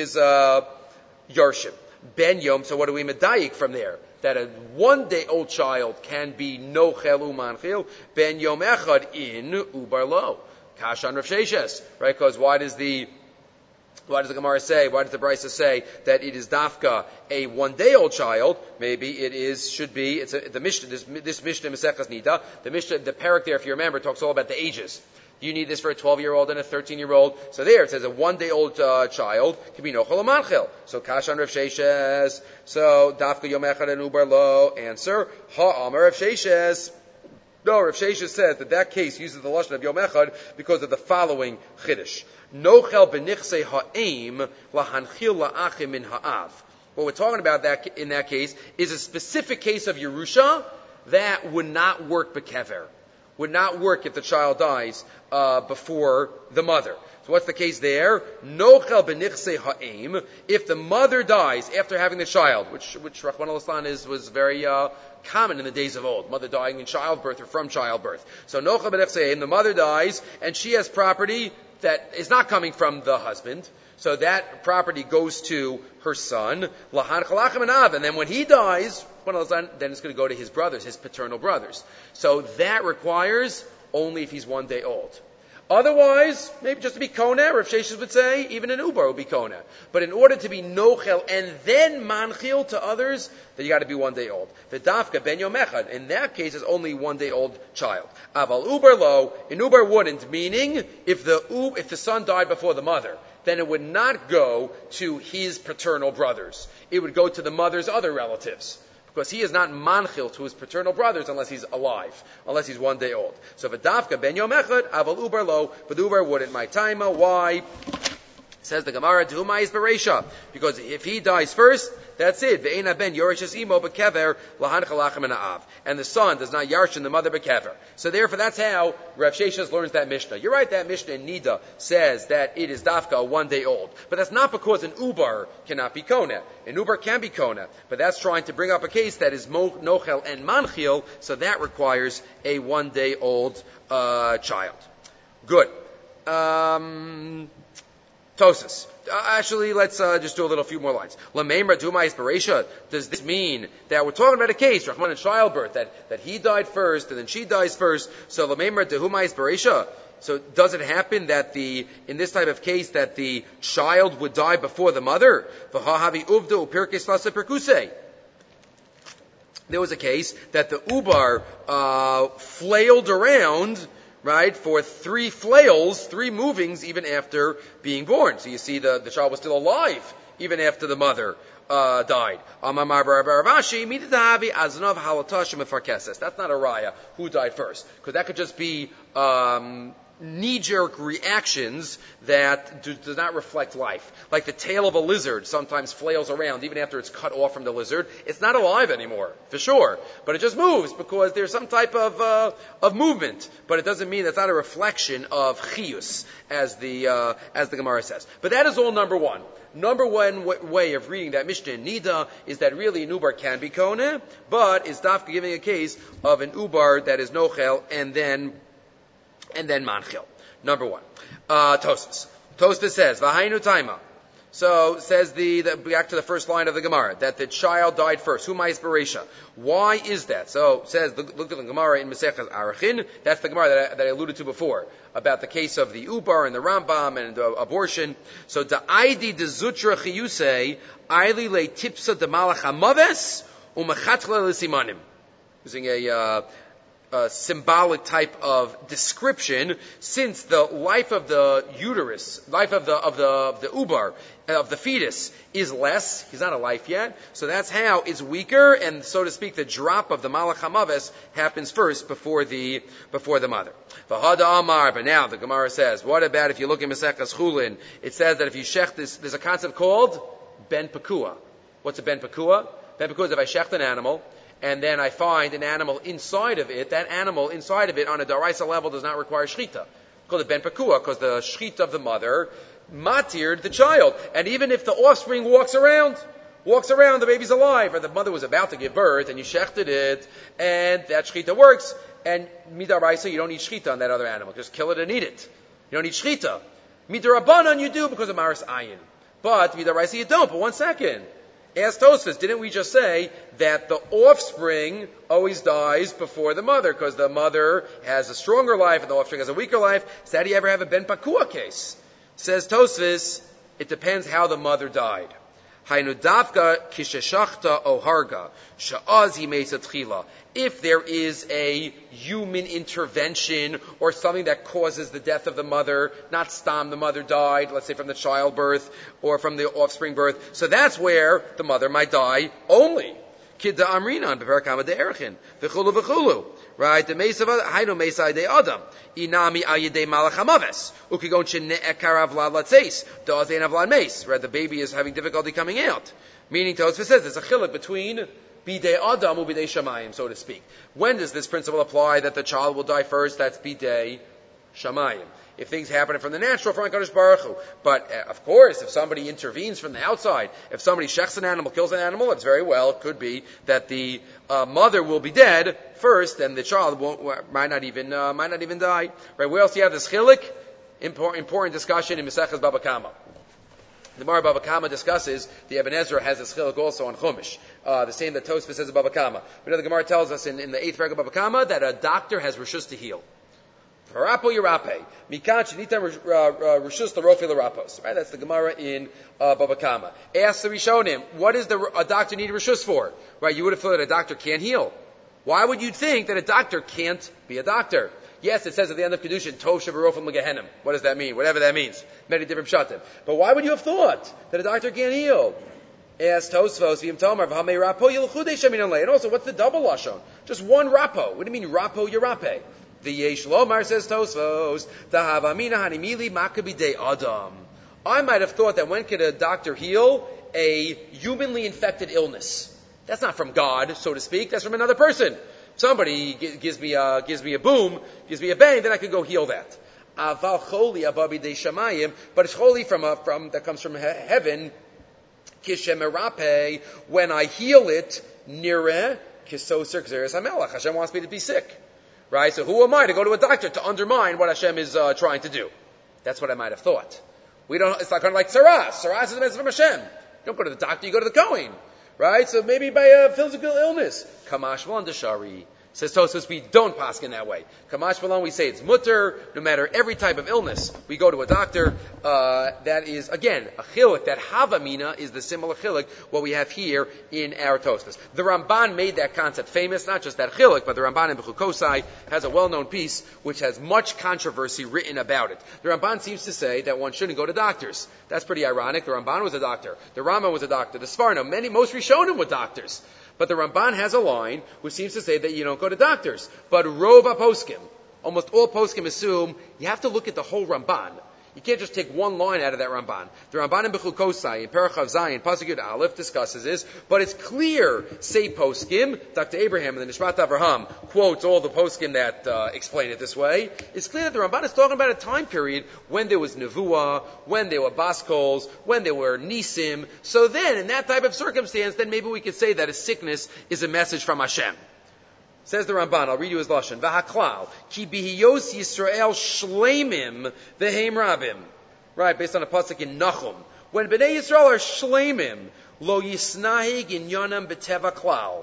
yarshim. Ben Yom, so what do we medayik from there? That a 1 day old child can be Nochel Umanchil, Ben Yom Echad in Ubar Lo. Kashan Rav Sheshes, right? Because why does the Gemara say, why does the Brisa say that it is dafka a 1 day old child? Maybe the Mishnah, this Mishnah Mesechas Nida, the Mishnah, the parak there, if you remember, talks all about the ages. Do you need this for a 12-year-old and a 13-year-old? So there it says a 1 day old child can be Nochel Umanchil. So Kashan Rav Sheshes, so dafka Yom Echad and Ubar Lo, answer, Ha'amar Rav Sheshes. No, Rav Sheshes says that case uses the lashon of Yom Echad because of the following chiddush. Nochel benichsei ha'im lahanchil la'achim min ha'av. What we're talking about in that case is a specific case of Yerusha that would not work bekever. Would not work if the child dies before the mother. So what's the case there? Nochel benichsei ha'im. If the mother dies after having the child, which Rachmana litzlan was very common in the days of old, mother dying in childbirth or from childbirth. So Nochel benichsei ha'im, the mother dies, and she has property that is not coming from the husband. So that property goes to her son, Lahan Chalachim and Av, and then when he dies, then it's going to go to his brothers, his paternal brothers. So that requires only if he's 1 day old. Otherwise, maybe just to be Kona, Rav Sheshes would say, even an Ubar would be Kona. But in order to be Nochel and then Manchil to others, then you got to be 1 day old. The Dafka Ben Yom Echad, in that case, is only 1 day old child. Aval Ubar Lo, in Ubar wouldn't, meaning if the son died before the mother, then it would not go to his paternal brothers. It would go to the mother's other relatives. Because he is not manchil to his paternal brothers unless he's alive, unless he's 1 day old. So v'dafka ben yom echad, aval ubar lo, but ubar wouldn't. My taima, why? Says the Gemara, Dehuma is Bereisha, because if he dies first, that's it. Ve'ena ben yorishas imo bekever lahan chalachem and av, and the son does not yarshin the mother bekever. So therefore, that's how Rav Sheshes learns that Mishnah. You're right, that Mishnah in Nida says that it is dafka 1 day old, but that's not because an ubar cannot be kona. An ubar can be kona, but that's trying to bring up a case that is nochel and manchil, so that requires a 1 day old child. Good. Tosis. Actually, let's just do a few more lines. Does this mean that we're talking about a case, Rahman in childbirth, that he died first and then she dies first? So so does it happen that in this type of case that the child would die before the mother? There was a case that the ubar flailed around, right, for 3 flails, 3 movings, even after being born. So you see the child was still alive, even after the mother died. That's not a raya who died first, because that could just be knee-jerk reactions that does not reflect life. Like the tail of a lizard sometimes flails around even after it's cut off from the lizard. It's not alive anymore, for sure, but it just moves because there's some type of movement. But it doesn't mean that's not a reflection of chiyus, as the Gemara says. But that is all number one. Number one way of reading that Mishnah in Nida is that really an ubar can be kone, but is dafka giving a case of an ubar that is nochel and then manchil. Number one. Tosfos. Tosfos says, V'hainu taima. So, says back to the first line of the Gemara, that the child died first. Humais bereisha. Why is that? So, says, look at the Gemara in Masechtas Arachin. That's the Gemara that I alluded to before, about the case of the Ubar and the Rambam and the abortion. So, Da'aidi de Zutra Chiyusei, Aili le tipsa de malach hamaves, umachatla l'simanim. Using a symbolic type of description, since the life of the uterus, life of the ubar, of the fetus, is less. He's not alive yet, so that's how it's weaker, and so to speak, the drop of the malach hamaves happens first before the mother. V'hada amar, but now the Gemara says, what about if you look in Maseches Chulin? It says that if you shech this, there's a concept called ben pekua. What's a ben pekua? Ben pekua is if I shecht an animal, and then I find an animal inside of it, that animal inside of it on a daraisa level does not require shchita. Called it ben pekua, because the shchita of the mother matired the child. And even if the offspring walks around, the baby's alive, or the mother was about to give birth, and you shechted it, and that shchita works, and midaraisa, you don't need shchita on that other animal. Just kill it and eat it. You don't need shchita. Midarabanan you do because of maris ayin. But midaraisa you don't. But 1 second. Ask Tosfos, didn't we just say that the offspring always dies before the mother, because the mother has a stronger life and the offspring has a weaker life? So how do you ever have a ben pakua case? Says Tosfos, it depends how the mother died. Hainu davka kisheshachta oharga sha'az himesa tchila. If there is a human intervention or something that causes the death of the mother, not stam, the mother died, let's say from the childbirth or from the offspring birth, so that's where the mother might die only. Kidda amrinan beperakama de erchin v'chulu v'chulu. Right? The mesa hainu mesa de adam inami ayidei malach hamaves ukigon shene'ekar avlad latzeis da'azein avlad meis. Right? The baby is having difficulty coming out. Meaning, Tosfos says there's a chiluk between bidei adam or bidei shamayim, so to speak. When does this principle apply that the child will die first? That's bidei shamayim. If things happen from the natural, from HaKadosh Baruch Hu. But, of course, if somebody intervenes from the outside, if somebody shechs an animal, kills an animal, it's very well, it could be that the mother will be dead first, and the child might not even die. Right? Where else do you have this chilik? Important discussion in Maseches Baba Kama. The Gemara Baba Kama discusses, the Ibn Ezra has this chilik also on Chumash, the same that Tosfos says about Baba Kama. But the Gemara tells us in the 8th paragraph of Baba Kama that a doctor has reshus to heal. Harapo Yerape. Mikan Shinitam Rishus Larofe Larapos. Right? That's the Gemara in Baba Kama. Ask the Rishonim, what does a doctor need Rishus for? Right? You would have thought that a doctor can't heal. Why would you think that a doctor can't be a doctor? Yes, it says at the end of Kedushin, Tov Shavarofim L'Gehenim. What does that mean? Whatever that means. Many different pshatim. But why would you have thought that a doctor can't heal? Ask Tosfos, V'im Tomar, V'hamei Rapo Yilchudei Shemin Alei. And also, what's the double lashon? Just one Rapo. What do you mean Rapo Yerape? The Yesh Lomar, says Tosfos, Tahavamina Hanimili Makabidei Adam. I might have thought that when could a doctor heal a humanly infected illness? That's not from God, so to speak. That's from another person. Somebody gives me a boom, gives me a bang, then I could go heal that. Aval choli ababi de shamayim, but it's choli from that comes from heaven. Kishemerape, when I heal it, nireh kisoser kzeres hamelach. Hashem wants me to be sick, right? So who am I to go to a doctor to undermine what Hashem is trying to do? That's what I might have thought. It's not kind of like Saras. Saras is a message from Hashem. You don't go to the doctor, you go to the Kohen. Right? So maybe by a physical illness. Kamash Malan Deshari. Says Tosfos, we don't paskin that way. Kamash Malan, we say it's mutter, no matter every type of illness. We go to a doctor. That is, again, a chilik. That havamina is the similar chilik, what we have here in our Tosfos. The Ramban made that concept famous, not just that chilik, but the Ramban in Bechukosai has a well-known piece which has much controversy written about it. The Ramban seems to say that one shouldn't go to doctors. That's pretty ironic. The Ramban was a doctor. The Rama was a doctor. The Sfarno, most Rishonim were doctors. But the Ramban has a line which seems to say that you don't go to doctors. But Rova Poskim, almost all Poskim assume you have to look at the whole Ramban. You can't just take one line out of that Ramban. The Ramban in Bechukosai, in Parachav Zayin, Pasuk Yud Aleph, discusses this, but it's clear, say Poskim, Dr. Abraham and the Nishmat Avraham quotes all the Poskim that explain it this way. It's clear that the Ramban is talking about a time period when there was Nevuah, when there were Baskols, when there were Nisim. So then, in that type of circumstance, then maybe we could say that a sickness is a message from Hashem. Says the Ramban, I'll read you his lashon. V'haklal ki bihiyos Yisrael shleimim v'heim rabim. Right, based on a pasuk in Nachum. When Bnei Yisrael are shleimim, lo yisnahig in yonam b'teva klal.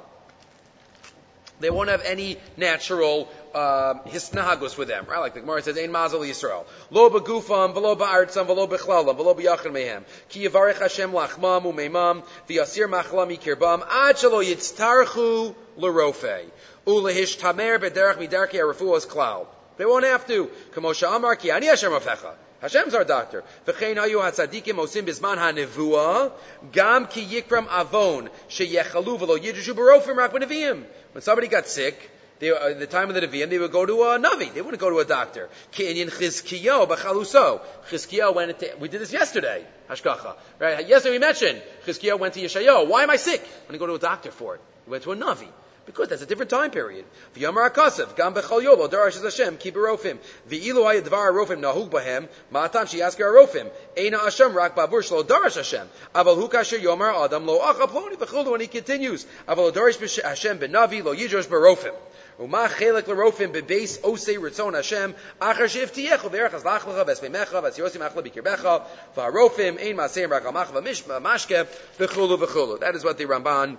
They won't have any natural hisnahagus with them, right? Like the Gemara says, "Ein mazel Yisrael, lo begufam, v'lo ba'artzam, v'lo bechlalam, v'lo b'yachid mehem, ki yivarech Hashem lachmam u'meimam, v'yasir machlam yikirbam, ad shelo yitztarchu l'rofei, u'lehishtamer b'derech midarkei ha'refuos klal." They won't have to. K'mosha amar ki ani Hashem rofecha. Hashem's our doctor. V'chein hayu hatzadikim osim bizman ha'nevuah, gam ki yikram avon sheyechalu v'lo yidrishu b'rofim rak b'neviim. When somebody got sick, at the time of the Nevi'im, they would go to a Navi. They wouldn't go to a doctor. Kinyan Chizkiyo b'chaluso. Chizkiyo went into, we did this yesterday, Hashkacha. Right? Yesterday we mentioned, Chizkiyo went to Yeshayo. Why am I sick? I'm going to go to a doctor for it. He went to a Navi. Because that's a different time period. V'yamar HaKasav, gam b'chal yobo, darash Hashem, ki b'rofim. V'ilu haya dvar HaRofim nahug bahem, ma'atam sheyasker HaRofim. Eina Hashem rak ba'avur shlo darash Hashem. Aval hu kasher yomar adam lo acha ploni v'chulu, and he continues. Aval lo darash Hashem b'navi lo yidrosh b'rofim. Uma chelek l'rofim bebeis osei ritzon Hashem, achar she'ivtiyechu v'erech hazlach lecha v'esveimecha v'tziosim achla b'kirbecha, v'harofim ein ma'aseim rak amach v'mashke v'chulu v'chulu. That is what the Ramban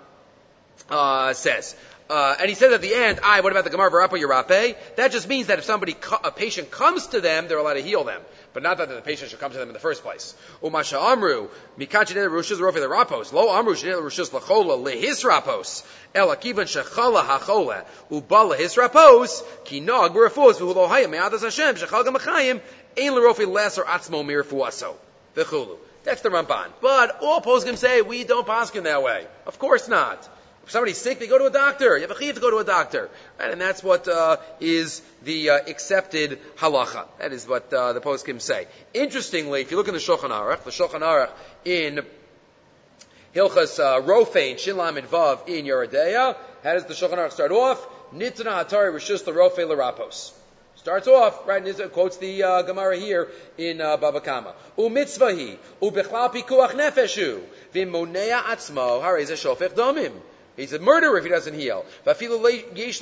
says. And he says at the end, what about the Gemara V'Rapa Yerape? That just means that if a patient comes to them, they're allowed to heal them. But not that the patient should come to them in the first place. Umasha Amru, Mikan Shenel Rushus Rofi the Rapos, Lo Amru Shenel Rushus Lachola Lehis Rapos, El Akivan Shechala Hachola, Ubala His Rapos, Kinog Berafos, Vulo Hayim, Me'adas Hashem, Shechal Gamachayim, Ein Lerofi Les or Atzmo Mirfuaso, Vechulu. That's the Ramban. But all poskim say we don't poskim that way. Of course not. If somebody's sick, they go to a doctor. You have a chiyuv to go to a doctor. Right? And that's what is the accepted halacha. That is what the poskim say. Interestingly, if you look in the Shulchan Aruch in Hilchas Rofein, Shin Lamed Vav in Yeridea, how does the Shulchan Aruch start off? Nitna Hatari Rishus L'Rofei L'Rapos. Starts off, right, and quotes the Gemara here in Bava Kama. U'mitzvahi, u'bechlal pikuach nefeshu, v'monea atzmo, harei ze shofech domim. He's a murderer if he doesn't heal. Right, that is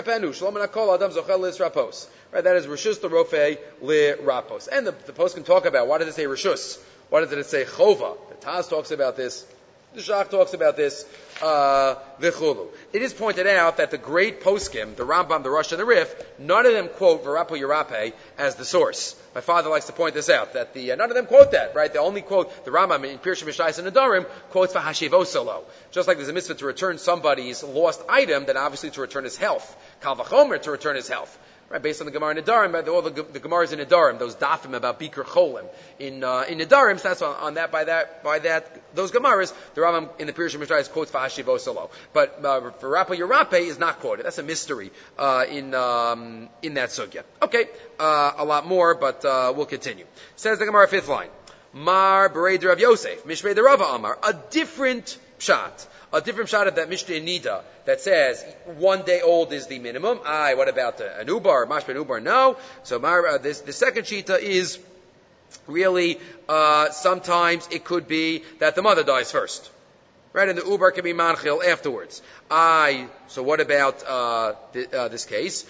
Rishus L'Rofei L'Rapos. And the post can talk about, why does it say Rishus? Why doesn't it say Chova? The Taz talks about this. The Shach talks about this. V'chulu. It is pointed out that the great poskim, the Rambam, the Rosh, and the Rif, none of them quote V'Rapa Yerape as the source. My father likes to point this out, that none of them quote that, right? They only quote, the Rambam in Pirush Mishais and Nedarim quotes V'Hashivosolo. Just like there's a mitzvah to return somebody's lost item, then obviously to return his health. Kal V'chomer to return his health. Right, based on the Gemara in Nedarim, all the Gemaras in Nedarim, those dafim about Bikur Cholim in Nedarim, so that's on that by that those Gemaras, the Rambam in the Pirush Mishrais quotes V'Hashivosolo. But for Rapa Yerape is not quoted. That's a mystery in that sugya. Okay, a lot more, but we'll continue. Says the Gemara, 5th line. Mar Berei Rav Yosef, Mishmei de Rava Amar, a different pshat of that Mishnah Nida that says 1 day old is the minimum. What about an ubar, mashbe ubar? No. So the second shita is really sometimes it could be that the mother dies first. Right, and the ubar can be manchil afterwards. So what about this case?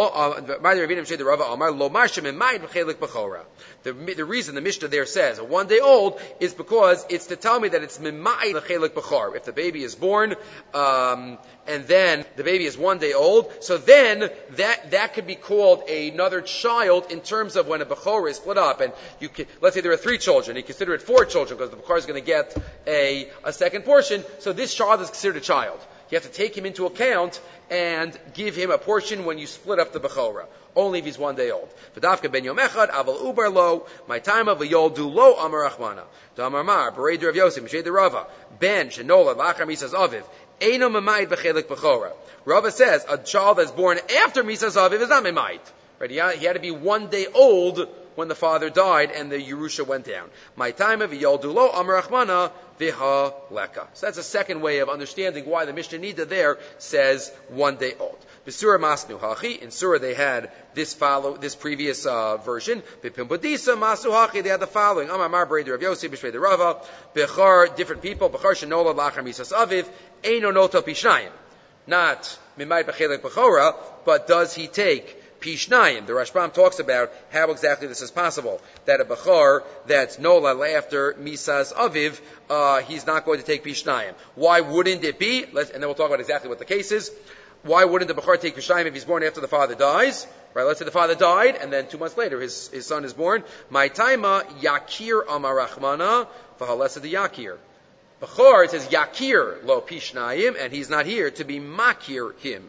The reason the Mishnah there says a 1 day old is because it's to tell me that it's mimai l'chelik b'chor. If the baby is born, and then the baby is 1 day old, so then that could be called another child in terms of when a b'chor is split up. And let's say there are 3 children, you consider it 4 children because the b'chor is going to get a second portion. So this child is considered a child. You have to take him into account and give him a portion when you split up the bechora. Only if he's 1 day old. V'dafka ben yom echad aval ubar lo my time of v'yoldu lo amar achmana. Damar mar berei Rav Yosef mishei de Rava ben shenola lachar misas aviv eino memayit v'chelik bechora. Rava says a child that's born after misas aviv is not memayit. Right? He had to be 1 day old when the father died and the Yerusha went down. My time of Yoldu lo Amar Achmana Viha Leka. So that's a second way of understanding why the Mishnah Nida there says 1 day old. B'Surah Masnu Hachi. In Surah they had this previous version. B'Pim Bodisa Masnu Hachi. They had the following. Amar Mar Berei Rav Yosef B'Shvei de Rava. Bechar, different people. Bechar Shenola Lachar Misas Aviv. Eino Noto Pishnayim. Not Mimayit B'Chelek B'Chora, but does he take Pishnayim? The Rashbam talks about how exactly this is possible. That a Bechor that's Nola after Misas Aviv, he's not going to take Pishnayim. Why wouldn't it be? And then we'll talk about exactly what the case is. Why wouldn't the Bechor take Pishnayim if he's born after the father dies? Right, let's say the father died, and then 2 months later his son is born. My taima Yakir Amarachmana, Vahalesa de Yakir. Bechor, it says Yakir lo Pishnayim, and he's not here to be Makir him.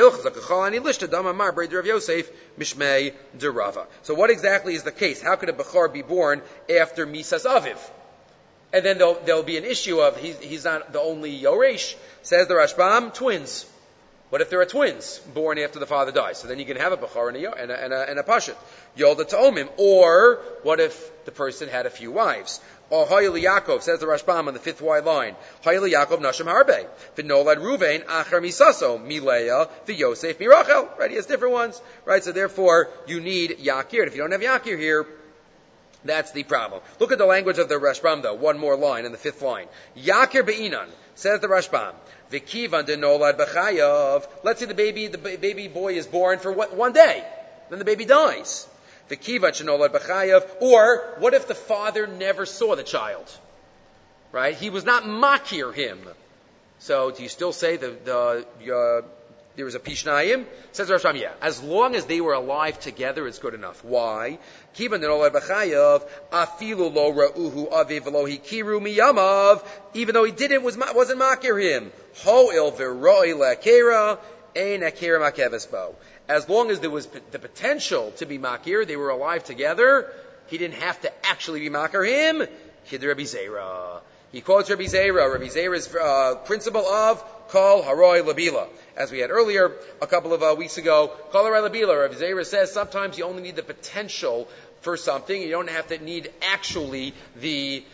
So what exactly is the case? How could a Bechor be born after Misas Aviv? And then there'll be an issue of he's not the only Yoresh. Says the Rashbam, twins. What if there are twins born after the father dies? So then you can have a Bechor and a Pashut. Yolda Ta'omim. Or what if the person had a few wives? Or Hayil Yaakov, says the Rashbam on the 5th wide line. Hayil Yaakov Nashim Harbe. V'nolad Ruvain Achar Misaso. Mileah V'Yosef Mirachel. Right, he has different ones. Right, so therefore you need Yakir. And if you don't have Yakir here, that's the problem. Look at the language of the Rashbam though. One more line in the 5th line. Yakir Be'inan, says the Rashbam. V'kivan denolad b'chayav. Let's say the baby boy is born for 1 day. Then the baby dies. V'kivan shenolad b'chayav. Or, what if the father never saw the child? Right? He was not makir him. So, do you still say there was a pishnayim? Says the Rashbam, yeah. As long as they were alive together, it's good enough. Why? Kivan denolad b'chayav, afilu lo ra'uhu aviv lo hikiru miyamav, even though he wasn't makir him. Ho'il v'roi la'kera, ein akera makevesbo. As long as there was the potential to be makir, they were alive together, he didn't have to actually be makir him. Kid Rabbi Zera. He quotes Rabbi Zera. Rabbi Zera's principle of Kol Haroi Labila. As we had earlier, a couple of weeks ago, Kol Haroi Labila. Rabbi Zera says sometimes you only need the potential for something. You don't have to need actually the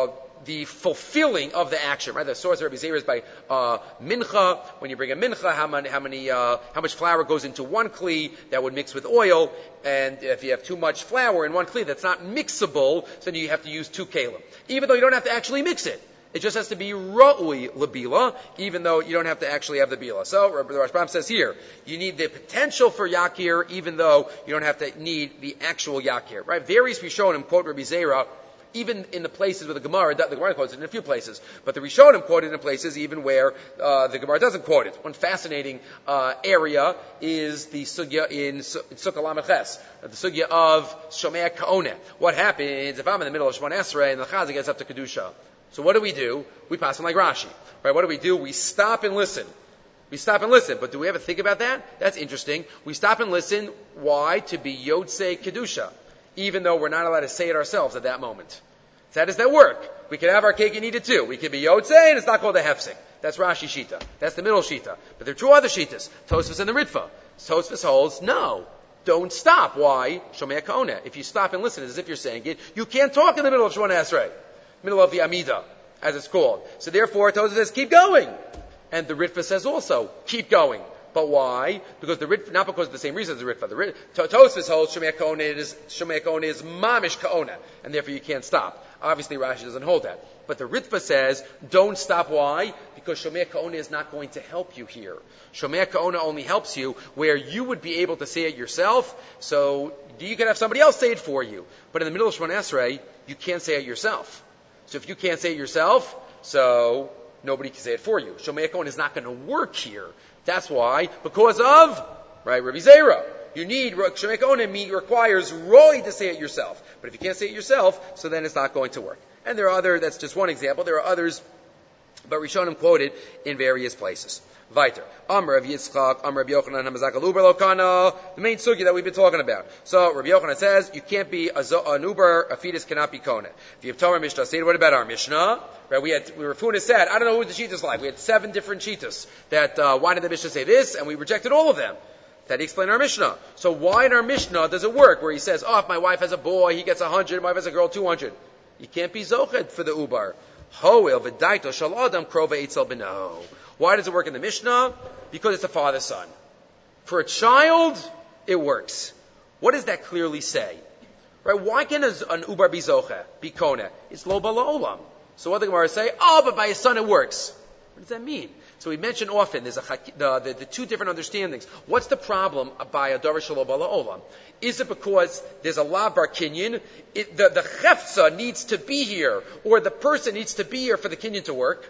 fulfilling of the action, right? The source of Rabbi Zera is by mincha. When you bring a mincha, how much flour goes into one kli that would mix with oil, and if you have too much flour in one kli that's not mixable, so then you have to use 2 kelim. Even though you don't have to actually mix it. It just has to be ra'ui labila, even though you don't have to actually have the bila. So, the Rashbam says here, you need the potential for yakir, even though you don't have to need the actual yakir, right? Various Rishonim quote Rabbi Zera, even in the places where the Gemara quotes it in a few places, but the Rishonim quoted in places even where the Gemara doesn't quote it. One fascinating area is the sugya in Sukkah Lamed Ches, the sugya of Shomei Ka'oneh. What happens if I'm in the middle of Shemon Esrei and the Chazan gets up to Kedusha? So what do? We pass on like Rashi. Right? What do? We stop and listen. But do we ever think about that? That's interesting. We stop and listen. Why? To be Yotzei Kedusha. Even though we're not allowed to say it ourselves at that moment. So how does that work? We can have our cake and eat it too. We can be Yotzei and it's not called a Hefsek. That's Rashi Shita. That's the middle Shita. But there are 2 other Shitas. Tosfos and the Ritva. Tosfos holds, no. don't stop. Why? Shomei Ka'ona. If you stop and listen as if you're saying it, you can't talk in the middle of Shemona Esrei, middle of the Amida, as it's called. So therefore, Tosfos says, keep going. And the Ritva says also, keep going. But why? Because the Ritva, not because of the same reason as the Ritva. Tosfos holds Shomei Ka'ona is Mamish Ka'ona, and therefore you can't stop. Obviously, Rashi doesn't hold that. But the Ritva says, don't stop. Why? Because Shomei Ka'ona is not going to help you here. Shomei Ka'ona only helps you where you would be able to say it yourself, so you can have somebody else say it for you. But in the middle of Shemona Esrei, you can't say it yourself. So if you can't say it yourself, so nobody can say it for you. Shomei Ka'ona is not going to work here. That's why, because of, right, Rabbi Zera. You need, Shomei Ka'ona requires Roy to say it yourself. But if you can't say it yourself, so then it's not going to work. And there are that's just one example. There are others, but Rishonim quoted in various places. Weiter. Amr Rav Yitzchak, Amr Rabbi Yochanan, Hamazak al-Uber Lokana, the main sugi that we've been talking about. So Rabbi Yochanan says, you can't be an Uber, a fetus cannot be Kona. If you have Torah Mishnah, say, what about our Mishnah? Right, Rafuna said, I don't know who the Shitas like. We had 7 different Shitas that, why did the Mishnah say this? And we rejected all of them. That he explained our Mishnah. So why in our Mishnah does it work? Where he says, if my wife has a boy, he gets 100, my wife has a girl, 200. You can't be Zochet for the Ubar. Hoel v'daito shal adam krova eitzel b'no. Why does it work in the Mishnah? Because it's a father-son. For a child, it works. What does that clearly say? Right? Why can an Ubar be Zoche, be Kona? It's lo bala olam. So what the Gemara say? But by his son it works. What does that mean? So we mention often there's the 2 different understandings. What's the problem by a davar shelo bala olam? Is it because there's a lav bar kinyan? The chefza needs to be here, or the person needs to be here for the kinyan to work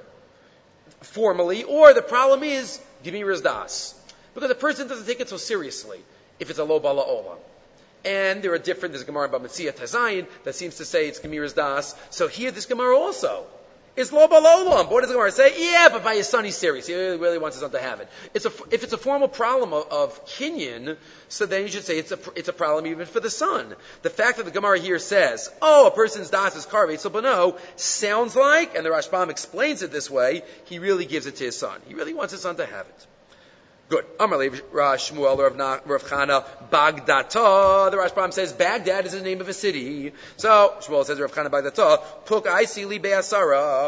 formally, or the problem is gemiras das, because the person doesn't take it so seriously if it's a lo bala olam. And there's a Gemara about Metzia Tazayin that seems to say it's gemiras das. So here this Gemara also is lo bala olam. But what does the Gemara say? Yeah, but by his son he's serious. He really wants his son to have it. If it's a formal problem of kinyan, so then you should say it's a problem even for the son. The fact that the Gemara here says, a person's das is karvei so bano, sounds like, and the Rashbam explains it this way, he really gives it to his son. He really wants his son to have it. Good. Amar Shmuel Rav Chana Bagdata. The Rashbam says Baghdad is the name of a city. So Shmuel says Rav Chana Bagdata. Puk Aisili Be'asara.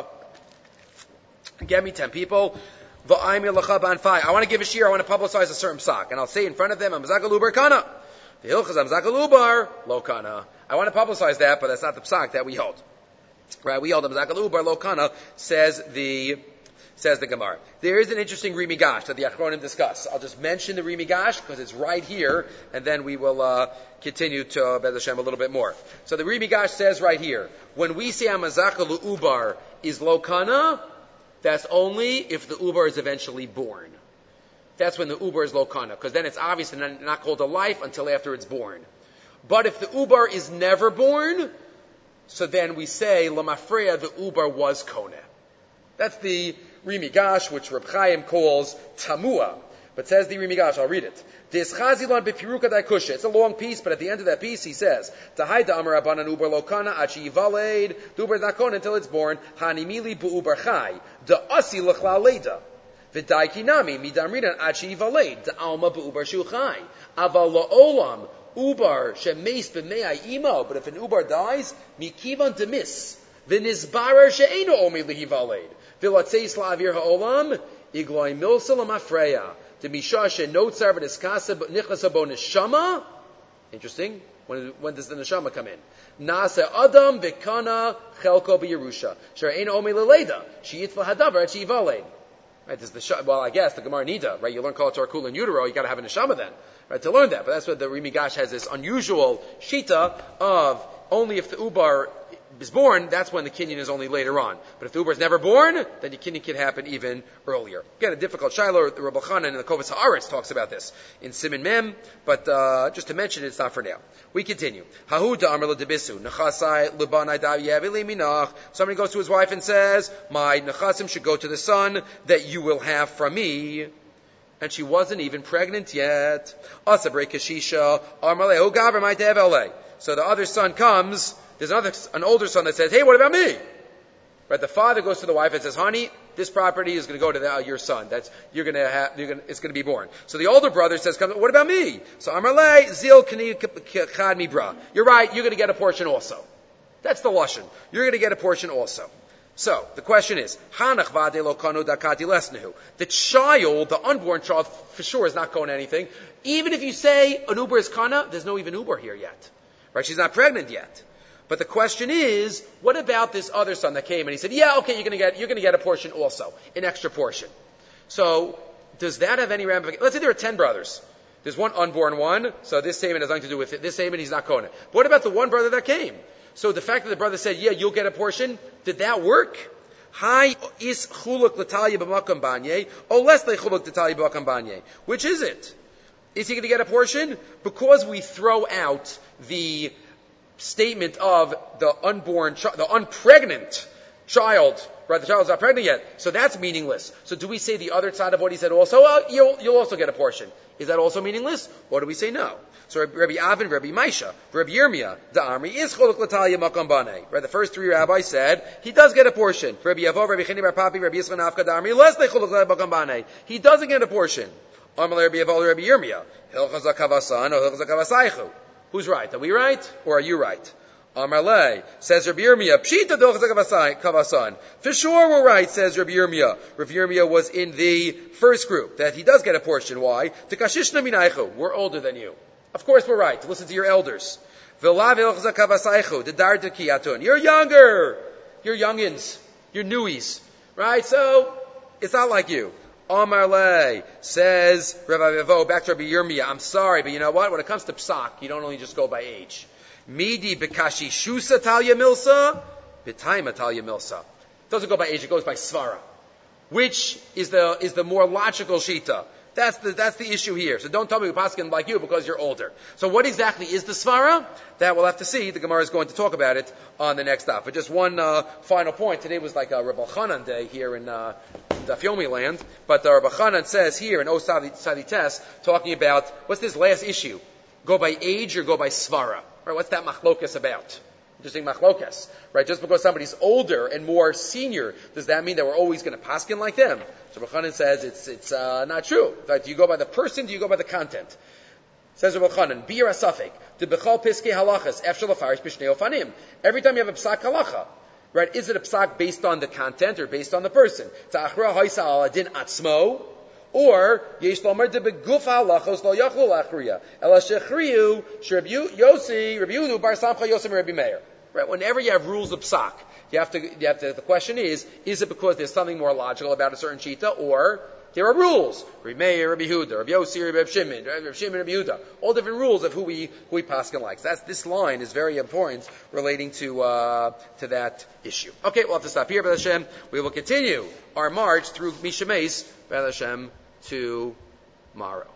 Get me 10 people. I want to give a shir. I want to publicize a certain psak, and I'll say in front of them, Amzakalubar Kana. The Hilchas Amzakalubar Lo Kana. I want to publicize that, but that's not the psak that we hold. Right? We hold Amzakalubar Lo Kana. Says the Gemara. There is an interesting Rimigash that the Achronim discuss. I'll just mention the Rimigash because it's right here, and then we will continue to Bez Hashem a little bit more. So the Rimigash says right here, when we say Amazaka Ubar is Lokana, that's only if the Ubar is eventually born. That's when the Ubar is Lokana, because then it's obviously not called a life until after it's born. But if the Ubar is never born, so then we say Lamafreya, the Ubar was Kona. That's the Rimigash, which Reb Chaim calls Tamua. But says the Rimigash, I'll read it. It's a long piece, but at the end of that piece he says, Tahayda Amar Abanan Uber Lokana Achi Yivaled, the Uber is not Kona until it's born, Hanimili Bu Uber Chai, Da Asi Lechla Leda, V'dai Kinami, Midamridan Achi Yivaled, Da Alma Bu Uber Shuchai, Aval La'olam, Ubar Shemeis B'mei Imo, but if an Ubar dies, Mikivan Demis, V'nizbarer She'eno Omi Lihivaled, V'latzeis La'avir Ha'olam, Igloi Milsa L'mafreya, to Misha Shenotzar V'niskasa Nichlasa Bo Neshama. Interesting. When does the Neshama come in? Nasa Adam V'kana Chelko B'Yerusha. She'eno Omi L'leda. She'yitva Hadavar at She'yivaled. Right, well, I guess the Gemara Nida, right? You learn Kol Torah Kul in utero, you got to have a neshama then, right? To learn that, but that's what the Rimigash has this unusual shita of only if the ubar is born, that's when the kinyan is only later on. But if the ubar is never born, then the kinyan can happen even earlier. Again, a difficult shiloh. The Rabbi Chanan in the Kovas Haaretz talks about this in Siman Mem, but just to mention it, it's not for now. We continue. Hahuda Amar Debisu Nachasai Libanai Daviyavili Minach. Somebody goes to his wife and says, "My nechasim should go to the son that you will have from me." And she wasn't even pregnant yet. Asabrei Kashisha Amar Lehu Gaver My Devele. So the other son comes. There's an older son that says, "Hey, what about me?" Right? The father goes to the wife and says, honey, this property is going to go to your son. It's going to be born. So the older brother says, what about me? So Amarle, Zil Chad Mibra. You're right, you're going to get a portion also. That's the Lashon. You're going to get a portion also. So, the question is, the child, the unborn child, for sure is not going to anything. Even if you say an uber is kana, there's no even uber here yet. Right? She's not pregnant yet. But the question is, what about this other son that came and he said, yeah, okay, you're going to get a portion also, an extra portion. So, does that have any ramifications? Let's say there are 10 brothers. There's one unborn one, so this statement has nothing to do with it. This statement, he's not kona. But what about the one brother that came? So the fact that the brother said, yeah, you'll get a portion, did that work? Hi is chuluk l'talya b'makam banye, or less than chuluk l'talya b'makam banye. Which is it? Is he going to get a portion? Because we throw out the statement of the unborn, the unpregnant child, right? The child's not pregnant yet, so that's meaningless. So do we say the other side of what he said also? You'll also get a portion. Is that also meaningless? Or do we say no? So Rabbi Avin, Rabbi Maisha, Rabbi Yirmiyah, the Amri is choluk l'talya makam bane. Right? The first three rabbis said he does get a portion. Rabbi Yavov, Rabbi Chini Bar Papi, Rabbi Yisrael Nafka, the Amri less than choluk l'talya makam bane. He doesn't get a portion. Amalei Rabbi Yavov, Rabbi Yirmiyah, hilchas hakavasan or hilchas hakavasaychu. Who's right? Are we right or are you right? Amalei says Rabbi Yirmiyah, pshita hilchas hakavasan. For sure we're right, says Rabbi Yirmiyah. Rabbi Yirmiyah was in the first group that he does get a portion. Why? Tekashishna minaychu. We're older than you. Of course we're right. Listen to your elders. You're younger. You're youngins. You're newies. Right? So, it's not like you. Amar Le says, Rabbi Yavo, back to Rabbi Yirmiyah, I'm sorry, but you know what? When it comes to psak, you don't only just go by age. Midi bekashi shusa talya milsa, b'taima talya milsa. It doesn't go by age, it goes by svara. Which is the more logical shita. That's the issue here. So don't tell me paskin like you because you're older. So what exactly is the svara? That we'll have to see. The Gemara is going to talk about it on the next stop. But just one final point. Today was like a Rebbe Chanan day here in Daf Yomi land. But Rebbe Chanan says here in Sadi Tes, talking about what's this last issue? Go by age or go by svara? Right? What's that machlokas about? Interesting machlokas, right? Just because somebody's older and more senior, does that mean that we're always going to paskin like them? So Rabbi Chanan says it's not true. Right? Do you go by the person? Do you go by the content? Says Rabbi Chanan, Bir asafik, de bechol piskei halachas, efshel afarish b'shnei ofanim. Every time you have a psak halacha, right? Is it a psak based on the content or based on the person? Ta'achra haisa al adin atzmo, or yesh lomer de beguf halachos lo yachlu lachriya, ela shechriyu shrebu Yosi Rabbi Yehuda bar Samcha Yosem Rabbi Meir. Right? Whenever you have rules of psak, you have to. The question is it because there's something more logical about a certain shita, or there are rules? Rabbi Meir, Rabbi Yehuda, Rabbi Yosi, Rabbi Shimon, Rabbi Rabbi Yehuda. All different rules of who we paskin likes. This line is very important relating to that issue. Okay, we'll have to stop here, B'ez Hashem. We will continue our march through Mishameis, B'ez Hashem, tomorrow.